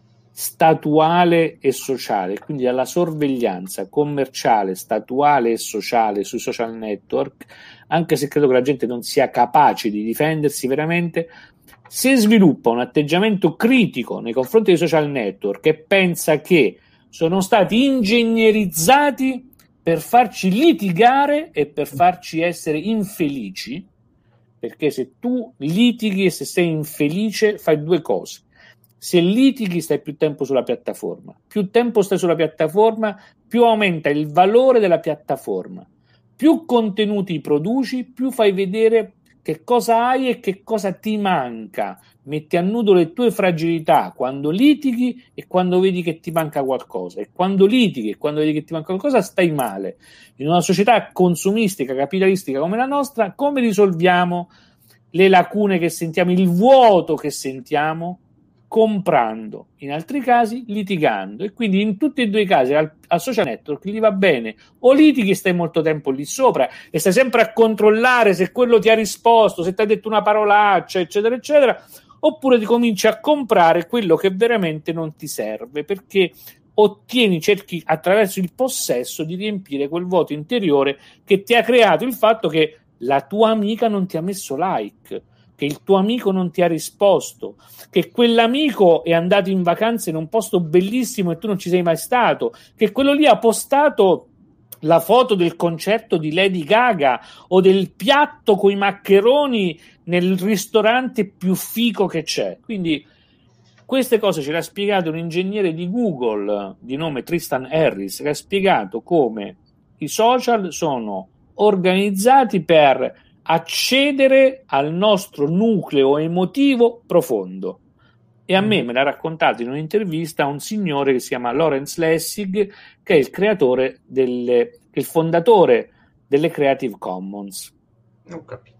statuale e sociale, quindi dalla sorveglianza commerciale, statuale e sociale sui social network, anche se credo che la gente non sia capace di difendersi veramente, se sviluppa un atteggiamento critico nei confronti dei social network e pensa che sono stati ingegnerizzati per farci litigare e per farci essere infelici, perché se tu litighi e se sei infelice fai due cose. Se litighi stai più tempo sulla piattaforma, più tempo stai sulla piattaforma, più aumenta il valore della piattaforma, più contenuti produci, più fai vedere che cosa hai e che cosa ti manca, metti a nudo le tue fragilità quando litighi e quando vedi che ti manca qualcosa, e quando litighi e quando vedi che ti manca qualcosa stai male. In una società consumistica, capitalistica come la nostra, come risolviamo le lacune che sentiamo, il vuoto che sentiamo? Comprando, in altri casi litigando, e quindi in tutti e due i casi al, al social network gli va bene, o litighi e stai molto tempo lì sopra e stai sempre a controllare se quello ti ha risposto, se ti ha detto una parolaccia, eccetera eccetera, oppure ti cominci a comprare quello che veramente non ti serve, perché ottieni, cerchi attraverso il possesso di riempire quel vuoto interiore che ti ha creato il fatto che la tua amica non ti ha messo like, che il tuo amico non ti ha risposto, che quell'amico è andato in vacanza in un posto bellissimo e tu non ci sei mai stato, che quello lì ha postato la foto del concerto di Lady Gaga o del piatto coi maccheroni nel ristorante più fico che c'è. Quindi queste cose ce le ha spiegate un ingegnere di Google di nome Tristan Harris, che ha spiegato come i social sono organizzati per accedere al nostro nucleo emotivo profondo. E a me me l'ha raccontato in un'intervista un signore che si chiama Lawrence Lessig, che è il creatore delle, che è il fondatore delle Creative Commons. Non capito.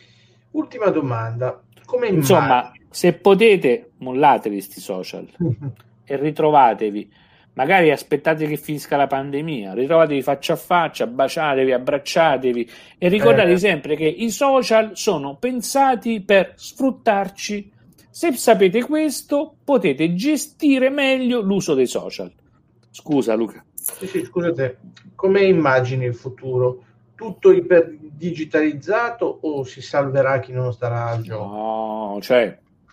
Ultima domanda. Come Insomma, immagini? se potete, mollatevi sti social e ritrovatevi. Magari aspettate che finisca la pandemia, ritrovatevi faccia a faccia, baciatevi, abbracciatevi e ricordatevi Eh. sempre che i social sono pensati per sfruttarci. Se sapete questo, potete gestire meglio l'uso dei social. Scusa, Luca. Sì, sì, scusate, come immagini il futuro? Tutto iperdigitalizzato o si salverà chi non starà al gioco? No, cioè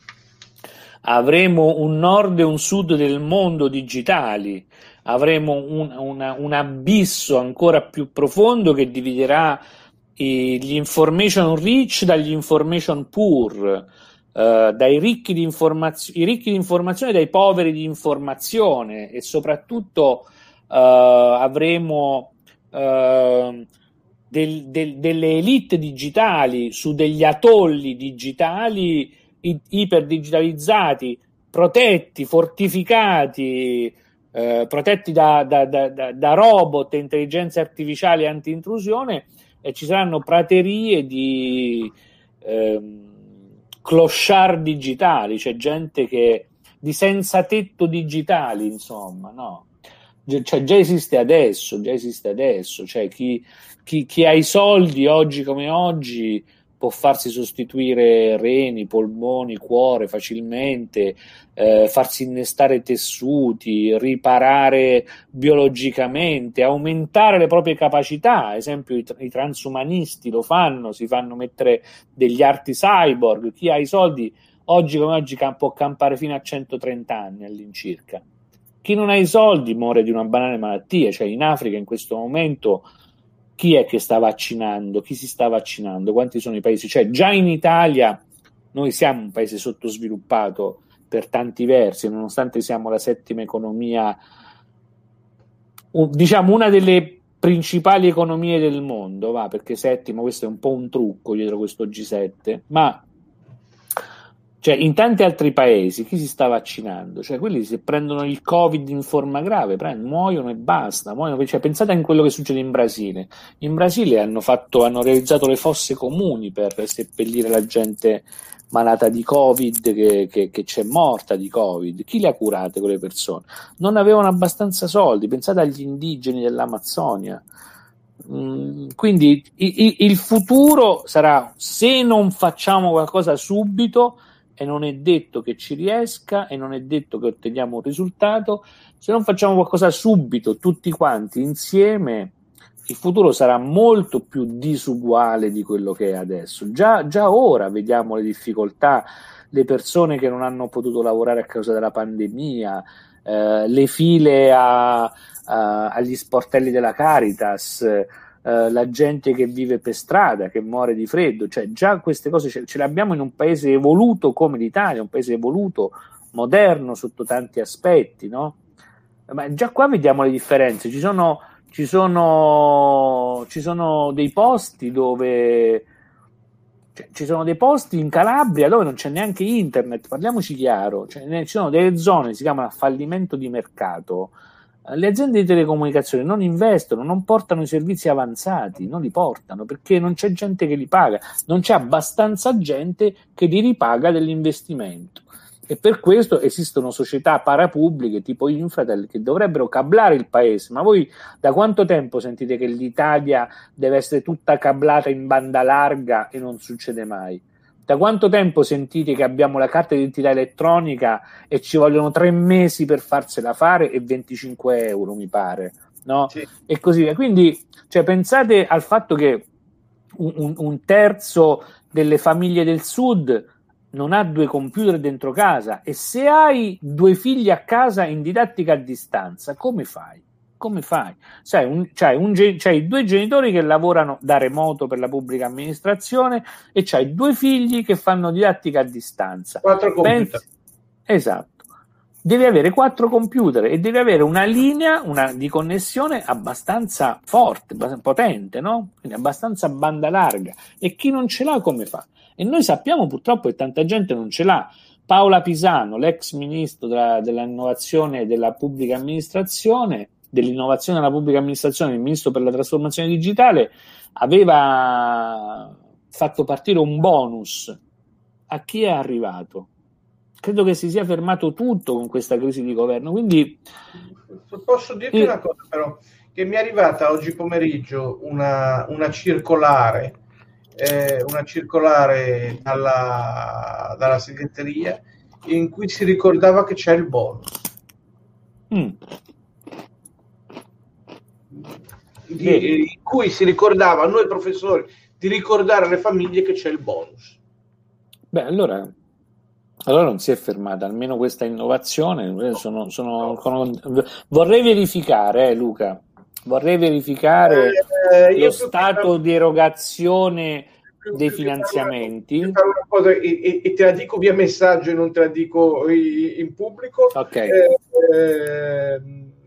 avremo un nord e un sud del mondo digitali, avremo un, una, un abisso ancora più profondo che dividerà i, gli information rich dagli information poor, eh, dai ricchi di informazione, i ricchi di informazione dai poveri di informazione, e soprattutto eh, avremo eh, del, del, delle elite digitali su degli atolli digitali iperdigitalizzati, protetti, fortificati, eh, protetti da, da, da, da robot, intelligenze artificiali anti-intrusione, e ci saranno praterie di eh, clochard digitali, cioè gente che di senza tetto digitali, insomma, no? Cioè, già esiste adesso, già esiste adesso, cioè chi, chi, chi ha i soldi oggi come oggi può farsi sostituire reni, polmoni, cuore facilmente, eh, farsi innestare tessuti, riparare biologicamente, aumentare le proprie capacità. Ad esempio i, i transumanisti lo fanno, si fanno mettere degli arti cyborg. Chi ha i soldi oggi come oggi può campare fino a centotrenta anni all'incirca. Chi non ha i soldi muore di una banale malattia. Cioè in Africa in questo momento chi è che sta vaccinando? Chi si sta vaccinando? Quanti sono i paesi? Cioè già in Italia noi siamo un paese sottosviluppato per tanti versi, nonostante siamo la settima economia, diciamo una delle principali economie del mondo, va, perché settima, questo è un po' un trucco dietro questo G sette, ma cioè in tanti altri paesi chi si sta vaccinando? Cioè quelli se prendono il Covid in forma grave prendono, muoiono e basta, muoiono. Cioè, pensate a quello che succede in Brasile. In Brasile hanno fatto, hanno realizzato le fosse comuni per seppellire la gente malata di Covid, che, che, che c'è morta di Covid. Chi le ha curate quelle persone? Non avevano abbastanza soldi. Pensate agli indigeni dell'Amazzonia. Mm, quindi il, il futuro sarà, se non facciamo qualcosa subito, e non è detto che ci riesca e non è detto che otteniamo un risultato, se non facciamo qualcosa subito tutti quanti insieme, il futuro sarà molto più disuguale di quello che è adesso. Già, già ora vediamo le difficoltà, le persone che non hanno potuto lavorare a causa della pandemia, eh, le file a, a, agli sportelli della Caritas, Uh, la gente che vive per strada, che muore di freddo. Cioè già queste cose ce, ce le abbiamo in un paese evoluto come l'Italia, un paese evoluto, moderno sotto tanti aspetti, no? Ma già qua vediamo le differenze. Ci sono, ci sono, ci sono dei posti dove cioè, ci sono dei posti in Calabria dove non c'è neanche internet, parliamoci chiaro, cioè, ci sono delle zone, si chiama fallimento di mercato. Le aziende di telecomunicazione non investono, non portano i servizi avanzati, non li portano perché non c'è gente che li paga, non c'è abbastanza gente che li ripaga dell'investimento, e per questo esistono società parapubbliche tipo Infratel che dovrebbero cablare il paese. Ma voi da quanto tempo sentite che l'Italia deve essere tutta cablata in banda larga e non succede mai? Da quanto tempo sentite che abbiamo la carta d'identità elettronica e ci vogliono tre mesi per farsela fare e venticinque euro, mi pare, no? Sì. E così via. Quindi, cioè, pensate al fatto che un, un, un terzo delle famiglie del sud non ha due computer dentro casa, e se hai due figli a casa in didattica a distanza, come fai? Come fai? Sai, un, c'hai, un, c'hai due genitori che lavorano da remoto per la pubblica amministrazione e c'hai due figli che fanno didattica a distanza. Quattro computer. Pensi, esatto. Devi avere quattro computer e devi avere una linea una, di connessione abbastanza forte, potente, no? Quindi abbastanza banda larga. E chi non ce l'ha come fa? E noi sappiamo purtroppo che tanta gente non ce l'ha. Paola Pisano, l'ex ministro della, dell'innovazione e della pubblica amministrazione, dell'innovazione della pubblica amministrazione, il ministro per la trasformazione digitale, aveva fatto partire un bonus. A chi è arrivato? Credo che si sia fermato tutto con questa crisi di governo. Quindi posso dirti io... una cosa, però, che mi è arrivata oggi pomeriggio una, una circolare eh, una circolare dalla, dalla segreteria in cui si ricordava che c'è il bonus. Mm. Di, in cui si ricordava a noi professori di ricordare alle famiglie che c'è il bonus. Beh, allora, allora non si è fermata almeno questa innovazione. Sono, sono, sono, vorrei verificare, eh, Luca, vorrei verificare eh, lo stato di erogazione più, dei più finanziamenti. Una, una cosa, e, e te la dico via messaggio e non te la dico in pubblico. Ok. Eh, eh,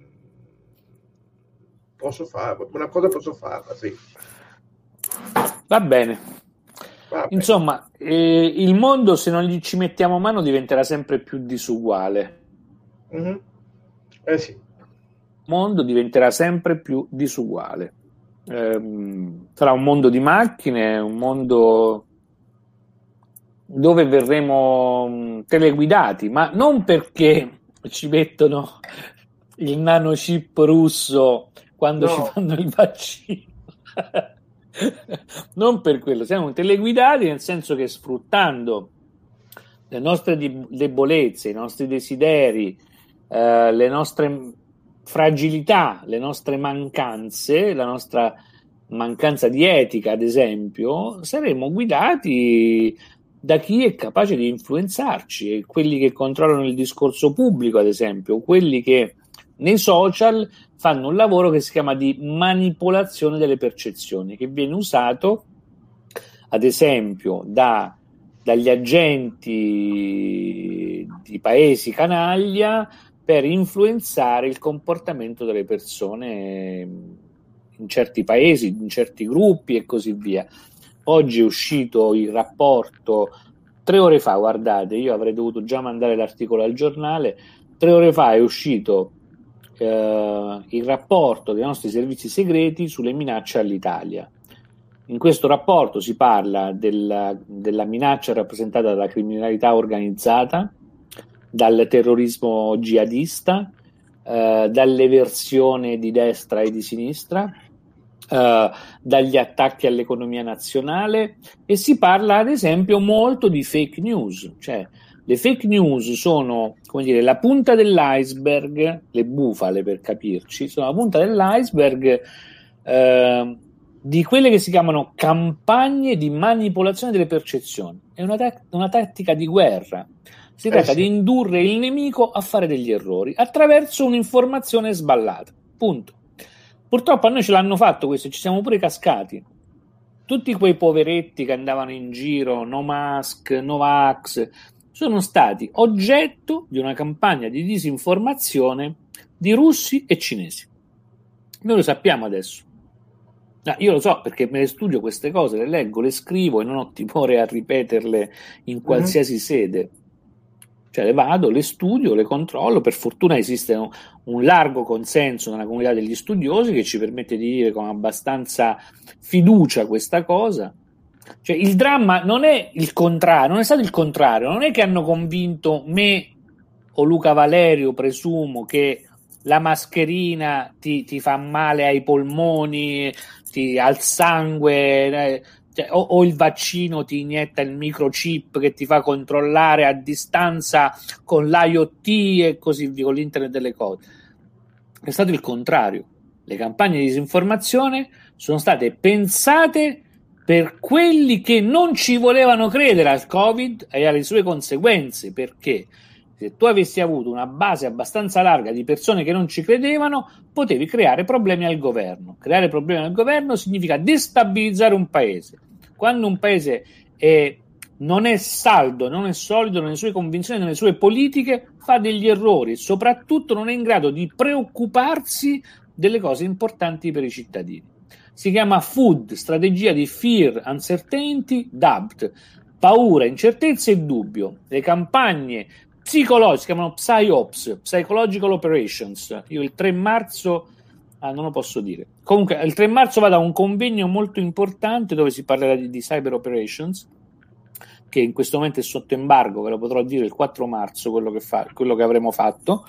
posso farla, una cosa posso farla, sì. Va bene. Va bene. Insomma, eh, il mondo, se non gli ci mettiamo mano, diventerà sempre più disuguale. Mm-hmm. Eh sì. Il mondo diventerà sempre più disuguale. Eh, sarà un mondo di macchine, un mondo dove verremo teleguidati, ma non perché ci mettono il nanochip russo quando no. ci fanno il vaccino. Non per quello, siamo teleguidati nel senso che sfruttando le nostre debolezze, i nostri desideri, eh, le nostre fragilità, le nostre mancanze, la nostra mancanza di etica, ad esempio, saremo guidati da chi è capace di influenzarci, e quelli che controllano il discorso pubblico, ad esempio, quelli che nei social fanno un lavoro che si chiama di manipolazione delle percezioni, che viene usato, ad esempio, da, dagli agenti di paesi canaglia per influenzare il comportamento delle persone in certi paesi, in certi gruppi e così via. Oggi è uscito il rapporto, tre ore fa, guardate, io avrei dovuto già mandare l'articolo al giornale, tre ore fa è uscito eh, il rapporto dei nostri servizi segreti sulle minacce all'Italia. In questo rapporto si parla della, della minaccia rappresentata dalla criminalità organizzata, dal terrorismo jihadista, eh, dall'eversione di destra e di sinistra, Uh, dagli attacchi all'economia nazionale, e si parla ad esempio molto di fake news, cioè le fake news sono, come dire, la punta dell'iceberg, le bufale per capirci, sono la punta dell'iceberg uh, di quelle che si chiamano campagne di manipolazione delle percezioni. È una, te- una tattica di guerra, si tratta eh sì. di indurre il nemico a fare degli errori attraverso un'informazione sballata, punto. Purtroppo a noi ce l'hanno fatto questo, ci siamo pure cascati. Tutti quei poveretti che andavano in giro, no mask, no vax, sono stati oggetto di una campagna di disinformazione di russi e cinesi. Noi lo sappiamo adesso. No, io lo so perché me le studio queste cose, le leggo, le scrivo e non ho timore a ripeterle in qualsiasi mm-hmm. sede. Cioè le vado, le studio, le controllo. Per fortuna esiste un, un largo consenso nella comunità degli studiosi che ci permette di dire con abbastanza fiducia questa cosa. Cioè il dramma non è il contrario, non è stato il contrario, non è che hanno convinto me o Luca Valerio, presumo, che la mascherina ti, ti fa male ai polmoni, ti, al sangue, eh, cioè, o, o il vaccino ti inietta il microchip che ti fa controllare a distanza con l'I O T e così via, con l'internet delle cose. È stato il contrario. Le campagne di disinformazione sono state pensate per quelli che non ci volevano credere al Covid e alle sue conseguenze, perché se tu avessi avuto una base abbastanza larga di persone che non ci credevano, potevi creare problemi al governo. Creare problemi al governo significa destabilizzare un paese. Quando un paese è, non è saldo, non è solido nelle sue convinzioni, nelle sue politiche, fa degli errori e soprattutto non è in grado di preoccuparsi delle cose importanti per i cittadini. Si chiama F U D, strategia di Fear, Uncertainty, Doubt, paura, incertezza e dubbio. Le campagne psicologiche si chiamano PsyOps, Psychological Operations. Io il tre marzo, ah, non lo posso dire. Comunque, il tre marzo vado a un convegno molto importante dove si parlerà di, di Cyber Operations, che in questo momento è sotto embargo, ve lo potrò dire il quattro marzo, quello che, fa, quello che avremo fatto.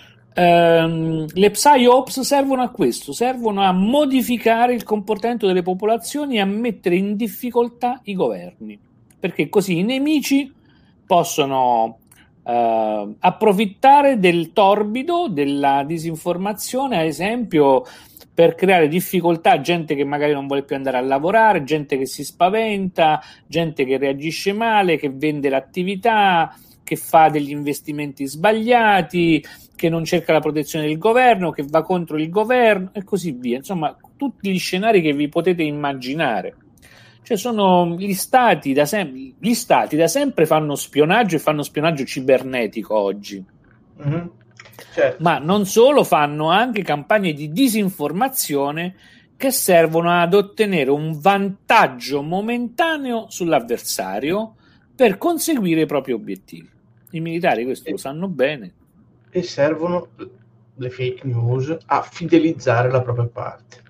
Um, le PsyOps servono a questo, servono a modificare il comportamento delle popolazioni e a mettere in difficoltà i governi, perché così i nemici possono uh, approfittare del torbido, della disinformazione, ad esempio, per creare difficoltà a gente che magari non vuole più andare a lavorare, gente che si spaventa, gente che reagisce male, che vende l'attività, che fa degli investimenti sbagliati, che non cerca la protezione del governo, che va contro il governo e così via. Insomma, tutti gli scenari che vi potete immaginare. Cioè sono gli stati da sempre, gli stati da sempre fanno spionaggio e fanno spionaggio cibernetico oggi. Mm-hmm. Certo. Ma non solo, fanno anche campagne di disinformazione che servono ad ottenere un vantaggio momentaneo sull'avversario per conseguire i propri obiettivi. I militari questo e, lo sanno bene. E servono le fake news a fidelizzare la propria parte.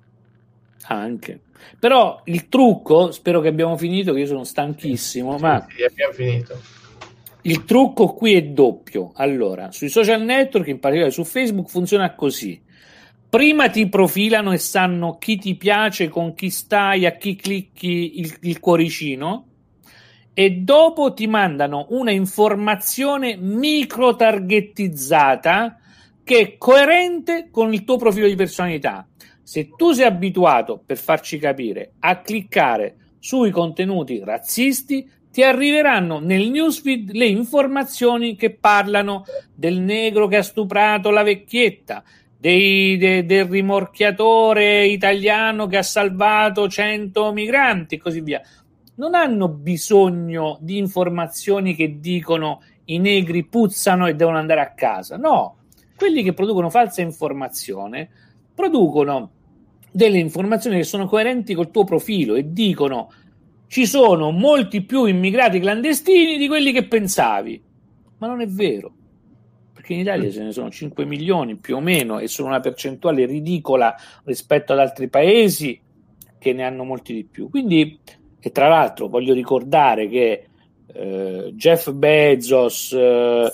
Anche. Però il trucco, spero che abbiamo finito, che io sono stanchissimo, sì, ma sì, abbiamo finito. Il trucco qui è doppio. Allora, sui social network, in particolare su Facebook, funziona così. prima ti profilano e sanno chi ti piace, con chi stai, a chi clicchi il, il cuoricino, e dopo ti mandano una informazione micro targetizzata che è coerente con il tuo profilo di personalità. Se tu sei abituato, per farci capire, a cliccare sui contenuti razzisti, ti arriveranno nel newsfeed le informazioni che parlano del negro che ha stuprato la vecchietta, dei, de, del rimorchiatore italiano che ha salvato cento migranti e così via. Non hanno bisogno di informazioni che dicono i negri puzzano e devono andare a casa. No, quelli che producono falsa informazione producono delle informazioni che sono coerenti col tuo profilo e dicono: ci sono molti più immigrati clandestini di quelli che pensavi. Ma non è vero, perché in Italia ce ne sono cinque milioni più o meno e sono una percentuale ridicola rispetto ad altri paesi che ne hanno molti di più. Quindi, e tra l'altro voglio ricordare che eh, Jeff Bezos, eh,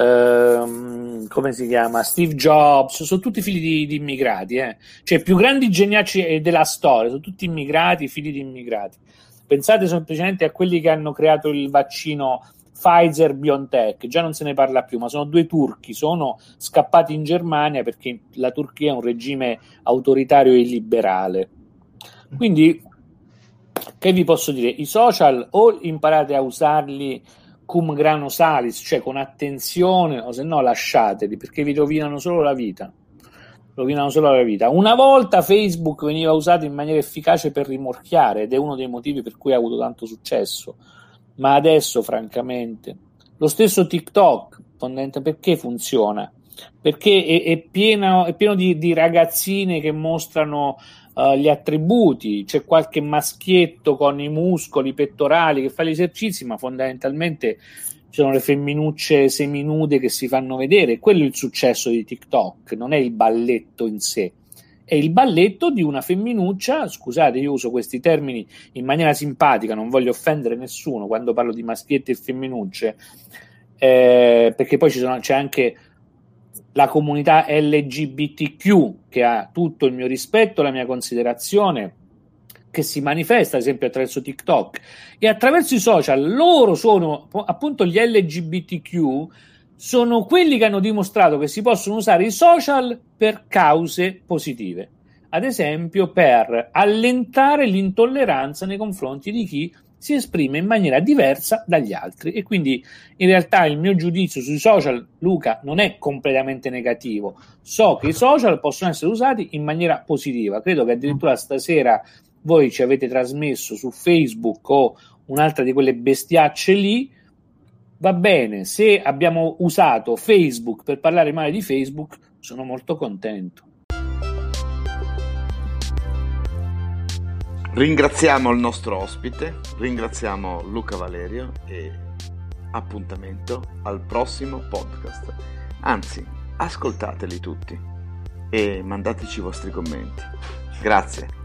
eh, come si chiama, Steve Jobs, sono tutti figli di, di immigrati, eh. Cioè i più grandi geniaci della storia sono tutti immigrati, figli di immigrati. Pensate semplicemente a quelli che hanno creato il vaccino Pfizer BioNTech, già non se ne parla più, ma sono due turchi, sono scappati in Germania perché la Turchia è un regime autoritario e illiberale. Quindi, che vi posso dire? I social o imparate a usarli cum grano salis, cioè con attenzione, o se no lasciateli, perché vi rovinano solo la vita. rovinano solo la vita. Una volta Facebook veniva usato in maniera efficace per rimorchiare ed è uno dei motivi per cui ha avuto tanto successo, ma adesso francamente lo stesso TikTok perché funziona? Perché è, è pieno, è pieno di, di ragazzine che mostrano uh, gli attributi, c'è qualche maschietto con i muscoli i pettorali che fa gli esercizi, ma fondamentalmente ci sono le femminucce seminude che si fanno vedere. Quello è il successo di TikTok, non è il balletto in sé, è il balletto di una femminuccia. Scusate, io uso questi termini in maniera simpatica, non voglio offendere nessuno quando parlo di maschietti e femminucce, eh, perché poi ci sono, c'è anche la comunità L G B T Q che ha tutto il mio rispetto e la mia considerazione, che si manifesta ad esempio attraverso TikTok e attraverso i social. Loro sono appunto gli L G B T Q, sono quelli che hanno dimostrato che si possono usare i social per cause positive, ad esempio per allentare l'intolleranza nei confronti di chi si esprime in maniera diversa dagli altri. E quindi in realtà il mio giudizio sui social, Luca, non è completamente negativo. So che i social possono essere usati in maniera positiva. Credo che addirittura stasera voi ci avete trasmesso su Facebook o un'altra di quelle bestiacce lì. Va bene, se abbiamo usato Facebook per parlare male di Facebook, sono molto contento. Ringraziamo il nostro ospite, ringraziamo Luca Valerio e appuntamento al prossimo podcast. Anzi, ascoltateli tutti e mandateci i vostri commenti. Grazie.